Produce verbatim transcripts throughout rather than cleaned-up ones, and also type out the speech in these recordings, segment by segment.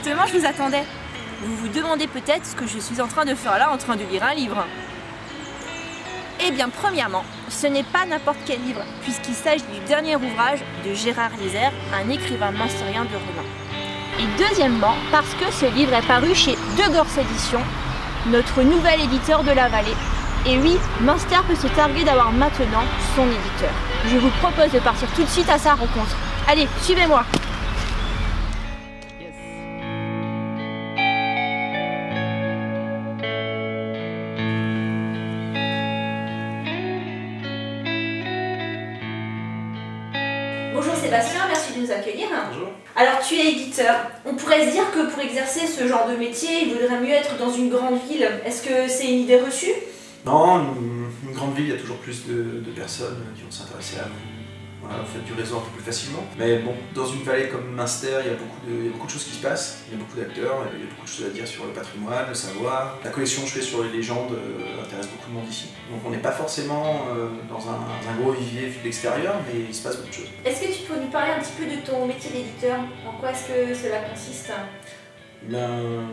Justement, je vous attendais. Vous vous demandez peut-être ce que je suis en train de faire là, en train de lire un livre. Eh bien, premièrement, ce n'est pas n'importe quel livre, puisqu'il s'agit du dernier ouvrage de Gérard Lézère, un écrivain munstérien de renom. Et deuxièmement, parce que ce livre est paru chez De Gors Éditions, notre nouvel éditeur de la vallée. Et oui, Münster peut se targuer d'avoir maintenant son éditeur. Je vous propose de partir tout de suite à sa rencontre. Allez, suivez-moi! Bonjour Sébastien, merci de nous accueillir. Bonjour. Alors tu es éditeur. On pourrait se dire que pour exercer ce genre de métier, il vaudrait mieux être dans une grande ville. Est-ce que c'est une idée reçue? Non, une, une grande ville, il y a toujours plus de, de personnes qui vont s'intéresser à vous. Voilà, vous faites du réseau un peu plus facilement. Mais bon, dans une vallée comme Münster, il y a beaucoup de, il y a beaucoup de choses qui se passent. Il y a beaucoup d'acteurs, il y a beaucoup de choses à dire sur le patrimoine, le savoir. La collection que je fais sur les légendes euh, intéresse beaucoup de monde ici. Donc on n'est pas forcément euh, dans un, un gros vivier vu de l'extérieur, mais il se passe beaucoup de choses. Est-ce que tu peux nous parler un petit peu de ton métier d'éditeur? En quoi est-ce que cela consiste? Ben,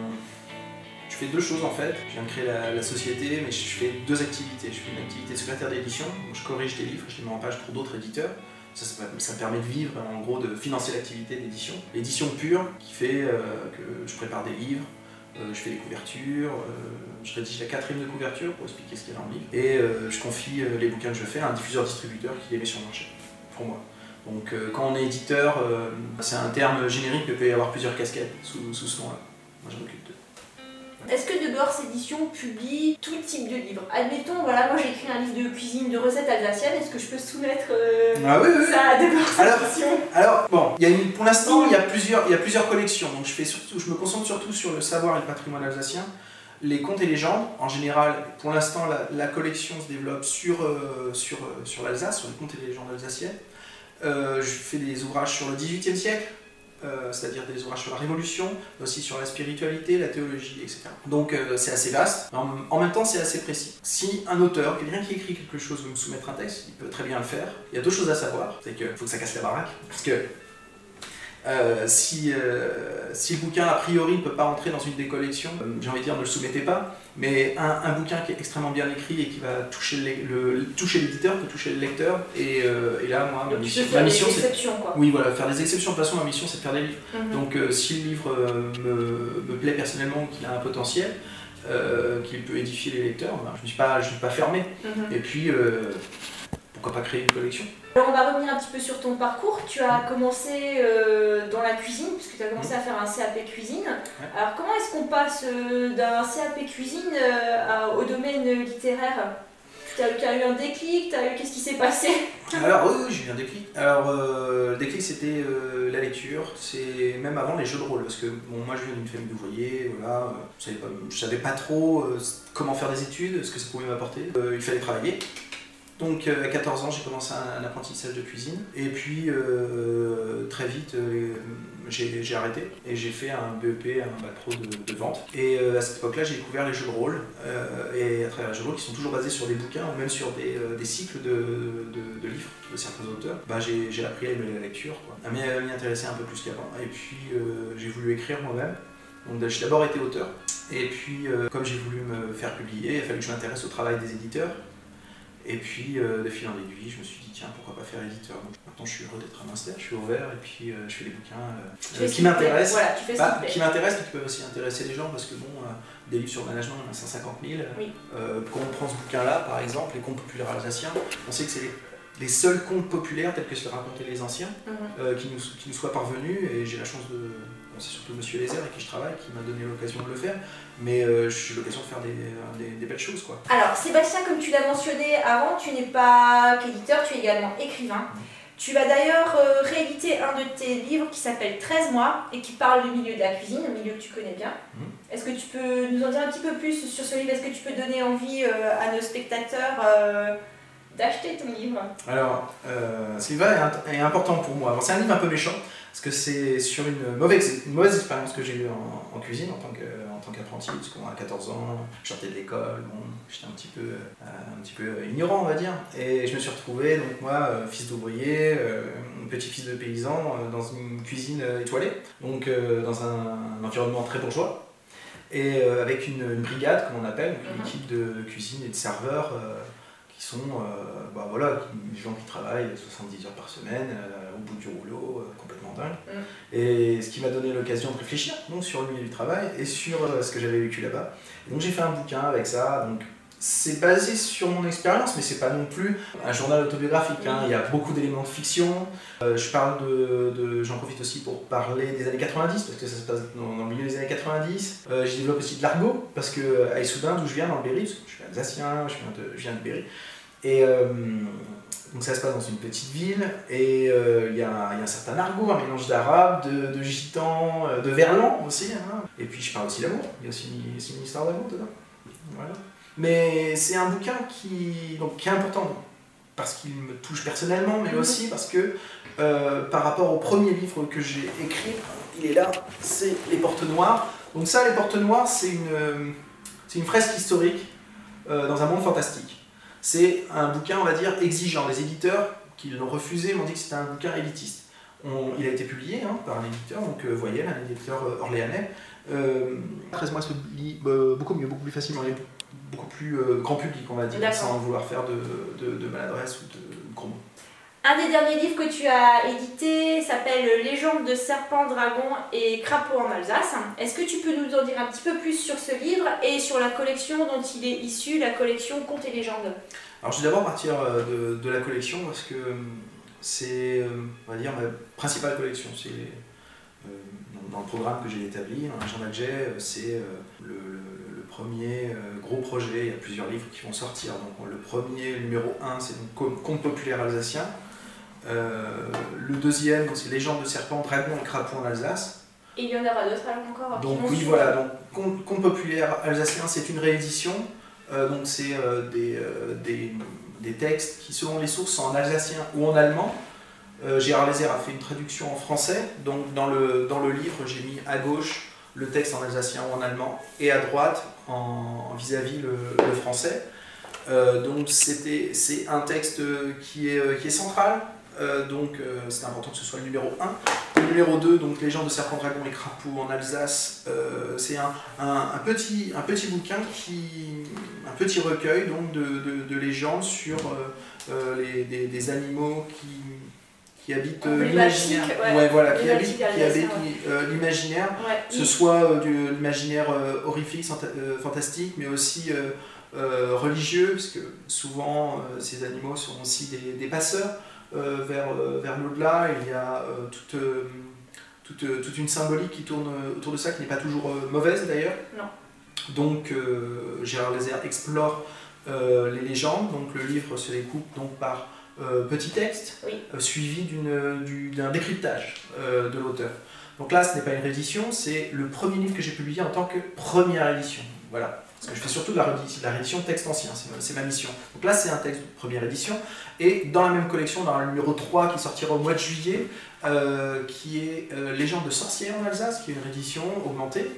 je fais deux choses en fait. Je viens de créer la, la société, mais je fais deux activités. Je fais une activité de secrétaire d'édition, où je corrige des livres, je les mets en page pour d'autres éditeurs. Ça, ça, ça permet de vivre, en gros, de financer l'activité d'édition. L'édition pure, qui fait euh, que je prépare des livres, euh, je fais des couvertures, euh, je rédige la quatrième de couverture pour expliquer ce qu'il y a dans le livre, et euh, je confie euh, les bouquins que je fais à un diffuseur-distributeur qui les met sur le marché, pour moi. Donc euh, quand on est éditeur, euh, c'est un terme générique, mais il peut y avoir plusieurs casquettes sous, sous ce nom-là. Moi, j'en occupe deux. Est-ce que De Gors Éditions publie tout type de livres? Admettons, voilà, moi j'ai écrit un livre de cuisine, de recettes alsaciennes, est-ce que je peux soumettre euh, ah oui, oui. ça à De Gors alors, Éditions? Alors, bon, il y a une, pour l'instant, il y a plusieurs, il y a plusieurs collections, donc je, fais surtout, je me concentre surtout sur le savoir et le patrimoine alsacien. Les contes et légendes, en général, pour l'instant, la, la collection se développe sur, euh, sur, euh, sur l'Alsace, sur les contes et les légendes alsaciennes. Euh, je fais des ouvrages sur le dix-huitième siècle, Euh, c'est-à-dire des ouvrages sur la Révolution, aussi sur la spiritualité, la théologie, et cetera. Donc euh, c'est assez vaste, en, en même temps c'est assez précis. Si un auteur, quelqu'un qui écrit quelque chose veut me soumettre un texte, il peut très bien le faire. Il y a deux choses à savoir, c'est qu'il faut que ça casse la baraque, parce que euh, si, euh, si le bouquin a priori ne peut pas entrer dans une des collections, euh, j'ai envie de dire ne le soumettez pas, mais un, un bouquin qui est extrêmement bien écrit et qui va toucher l'éditeur, peut toucher le lecteur, et, euh, et là moi ma Donc, mission, tu peux faire ma mission des exceptions, quoi. Oui voilà, faire des exceptions, de toute façon ma mission c'est de faire des livres. Mm-hmm. Donc euh, si le livre euh, me, me plaît personnellement, qu'il a un potentiel, euh, qu'il peut édifier les lecteurs, ben, je ne suis pas, je suis pas fermé. Mm-hmm. Et puis euh, pourquoi pas créer une collection. Alors on va revenir un petit peu sur ton parcours. Tu as commencé euh, dans la cuisine, puisque tu as commencé à faire un C A P cuisine. Ouais. Alors comment est-ce qu'on passe euh, d'un C A P cuisine euh, à, au domaine littéraire? Tu as, tu as eu un déclic, tu as eu... qu'est-ce qui s'est passé? Alors oui, oui j'ai eu un déclic. Alors euh, le déclic c'était euh, la lecture, c'est même avant les jeux de rôle, parce que bon, moi je viens d'une famille d'ouvriers, voilà, euh, je savais pas, je savais pas trop euh, comment faire des études, ce que ça pouvait m'apporter. Euh, il fallait travailler. Donc euh, à quatorze ans j'ai commencé un, un apprentissage de cuisine, et puis euh, très vite euh, j'ai arrêté et j'ai fait un B E P, un bac pro de, de vente. Et euh, à cette époque là j'ai découvert les jeux de rôle, euh, et à travers les jeux de rôle qui sont toujours basés sur des bouquins ou même sur des, euh, des cycles de, de, de livres de certains auteurs, bah, j'ai appris à aimer la lecture, quoi, à m'y intéresser un peu plus qu'avant, et puis euh, j'ai voulu écrire moi-même. Donc j'ai d'abord été auteur, et puis euh, comme j'ai voulu me faire publier, il a fallu que je m'intéresse au travail des éditeurs. Et puis, euh, de fil en aiguille, je me suis dit, tiens, pourquoi pas faire éditeur. Donc, maintenant, je suis heureux d'être à Münster, je suis ouvert, et puis euh, je fais des bouquins euh, euh, qui m'intéressent. Voilà, tu fais bah, qui m'intéressent, mais qui peuvent aussi intéresser les gens, parce que bon, euh, des livres sur le management, il y en a cent cinquante mille. Oui. Euh, quand on prend ce bouquin-là, par exemple, les contes populaires alsaciens, on sait que c'est les, les seuls contes populaires, tels que se les racontaient les anciens, mm-hmm. euh, qui, nous, qui nous soient parvenus, et j'ai la chance de... C'est surtout Monsieur Lézère avec qui je travaille qui m'a donné l'occasion de le faire, mais euh, j'ai eu l'occasion de faire des, des, des belles choses, quoi. Alors Sébastien, comme tu l'as mentionné avant, tu n'es pas qu'éditeur, tu es également écrivain. Mmh. Tu vas d'ailleurs euh, rééditer un de tes livres qui s'appelle treize mois et qui parle du milieu de la cuisine, un milieu que tu connais bien. Mmh. Est-ce que tu peux nous en dire un petit peu plus sur ce livre? Est-ce que tu peux donner envie euh, à nos spectateurs euh, d'acheter ton livre? Alors, euh, ce livre est, est important pour moi. C'est un livre un peu méchant, parce que c'est sur une mauvaise, une mauvaise expérience que j'ai eue en, en cuisine en tant que, en tant qu'apprenti, parce qu'on a quatorze ans, je sortais de l'école, bon, j'étais un petit peu, euh, un petit peu ignorant, on va dire, et je me suis retrouvé, donc moi, euh, fils d'ouvrier, euh, petit-fils de paysan, euh, dans une cuisine euh, étoilée, donc euh, dans un, un environnement très bourgeois, et euh, avec une, une brigade, comme on appelle, une Mm-hmm. équipe de cuisine et de serveurs, euh, qui sont euh, bah voilà, des gens qui travaillent soixante-dix heures par semaine, euh, au bout du rouleau, euh, complètement dingue. Mm. Et ce qui m'a donné l'occasion de réfléchir donc, sur le milieu du travail et sur euh, ce que j'avais vécu là-bas. Et donc j'ai fait un bouquin avec ça. Donc, c'est basé sur mon expérience, mais c'est pas non plus un journal autobiographique. Hein. Il y a beaucoup d'éléments de fiction. Euh, je parle de, de j'en profite aussi pour parler des années quatre-vingt-dix, parce que ça se passe dans, dans le milieu des années quatre-vingt-dix. Euh, je développe aussi de l'argot, parce que à Issoudun, d'où je viens, dans le Berry, parce que je suis alsacien, je viens de, je viens de Berry. Et euh, donc ça se passe dans une petite ville, et euh, il y, y a un certain argot, un mélange d'arabe, de, de gitan, de verlan aussi. Hein. Et puis je parle aussi d'amour, il y a aussi une, aussi une histoire d'amour dedans. Voilà. Mais c'est un bouquin qui, donc, qui est important, parce qu'il me touche personnellement, mais aussi parce que euh, par rapport au premier livre que j'ai écrit, il est là, c'est Les Portes Noires. Donc ça, Les Portes Noires, c'est une, c'est une fresque historique euh, dans un monde fantastique. C'est un bouquin, on va dire, exigeant. Les éditeurs qui l'ont refusé m'ont dit que c'était un bouquin élitiste. On, il a été publié hein, par un éditeur, donc euh, Voyelle, un éditeur euh, orléanais. Euh, treize mois se lit euh, beaucoup mieux, beaucoup plus facilement, il est beaucoup plus euh, grand public, on va dire, sans vouloir faire de, de, de maladresse ou de gros mots. Un des derniers livres que tu as édité s'appelle Légende de serpents, dragons et crapauds en Alsace. Est-ce que tu peux nous en dire un petit peu plus sur ce livre et sur la collection dont il est issu, la collection Contes et légendes? Alors je vais d'abord partir de, de la collection parce que c'est, on va dire, ma principale collection. C'est euh, dans le programme que j'ai établi, dans l'agenda que j'ai, c'est le, le, le premier gros projet. Il y a plusieurs livres qui vont sortir. Donc le premier, le numéro un, c'est donc Contes populaires alsaciens. Euh, le deuxième, c'est Légendes de serpents, dragons et crapauds en Alsace. Et il y en aura d'autres encore. Donc oui, voilà, donc Contes, Contes populaires alsaciens, c'est une réédition. Euh, donc c'est euh, des, euh, des, des textes qui, selon les sources, sont en alsacien ou en allemand. Euh, Gérard Lézère a fait une traduction en français. Donc dans le, dans le livre, j'ai mis à gauche le texte en alsacien ou en allemand et à droite en vis-à-vis le, le français. Euh, donc c'est un texte qui est, qui est central. Euh, donc euh, c'est important que ce soit le numéro un. Le numéro deux, donc Légendes de serpents, dragons et crapauds en Alsace, euh, c'est un, un, un, petit, un petit bouquin, qui, un petit recueil donc, de, de, de légendes sur euh, euh, les, des, des animaux qui, qui habitent euh, l'imaginaire, ouais. ouais, voilà, qui habitent, qui habitent euh, l'imaginaire, ouais. Que ce soit euh, de l'imaginaire euh, horrifique, euh, fantastique, mais aussi euh, euh, religieux, parce que souvent euh, ces animaux sont aussi des, des passeurs. Euh, vers, euh, vers l'au-delà, il y a euh, toute, euh, toute, euh, toute une symbolique qui tourne autour de ça, qui n'est pas toujours euh, mauvaise d'ailleurs. Donc euh, Gérard Lézère explore euh, les légendes, donc le livre se découpe donc par euh, petits textes, oui. euh, suivis d'un décryptage euh, de l'auteur. Donc là, ce n'est pas une réédition, c'est le premier livre que j'ai publié en tant que première édition. Voilà. Parce que je fais surtout de la, de la réédition de texte ancien, c'est ma mission. Donc là, c'est un texte de première édition. Et dans la même collection, dans le numéro trois qui sortira au mois de juillet, euh, qui est euh, Légendes de sorcières en Alsace, qui est une réédition augmentée.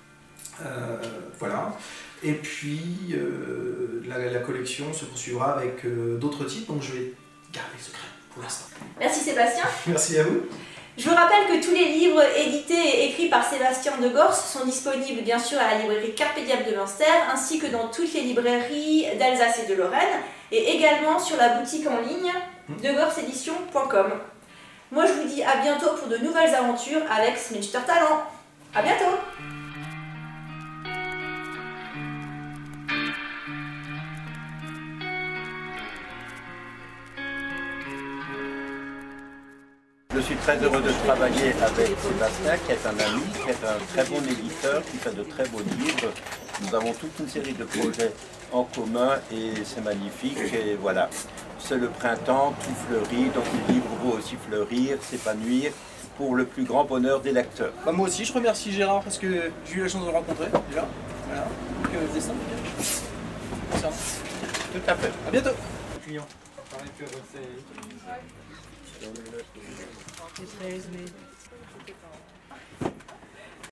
Euh, voilà. Et puis, euh, la, la collection se poursuivra avec euh, d'autres titres, donc je vais garder le secret pour l'instant. Merci Sébastien. Merci à vous. Je vous rappelle que tous les livres édités et écrits par Sébastien de Gors sont disponibles bien sûr à la librairie Carpe Diem de Münster, ainsi que dans toutes les librairies d'Alsace et de Lorraine, et également sur la boutique en ligne de gors édition point com. Moi je vous dis à bientôt pour de nouvelles aventures avec Sminster Talent. À bientôt. Je suis très heureux de travailler avec Sébastien, qui est un ami, qui est un très bon éditeur, qui fait de très beaux livres. Nous avons toute une série de projets en commun et c'est magnifique. Et voilà, c'est le printemps, tout fleurit, donc le livre vaut aussi fleurir, s'épanouir, pour le plus grand bonheur des lecteurs. Bah moi aussi, je remercie Gérard parce que j'ai eu la chance de le rencontrer déjà. Voilà, donc euh, dessin, bien. Tout à fait. À bientôt. Pareil que Rossé. C'est treize mai.